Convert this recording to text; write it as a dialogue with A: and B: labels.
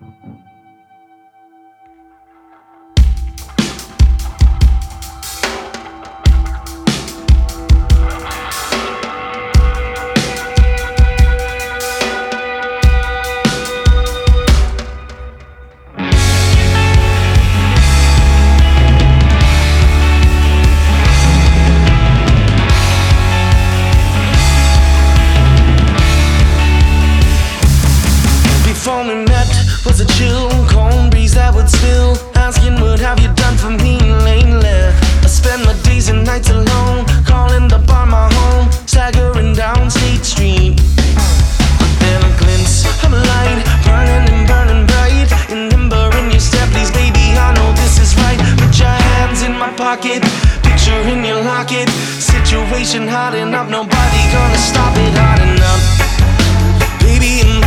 A: Before we met was a chill, cold breeze that would spill, asking what have you done for me lately. I spend my days and nights alone, calling the bar my home, staggering down State Street. Then a glimpse of light, burning and burning bright, and ember in your step, please baby, I know this is right. Put your hands in my pocket, picture in your locket, situation hot enough, nobody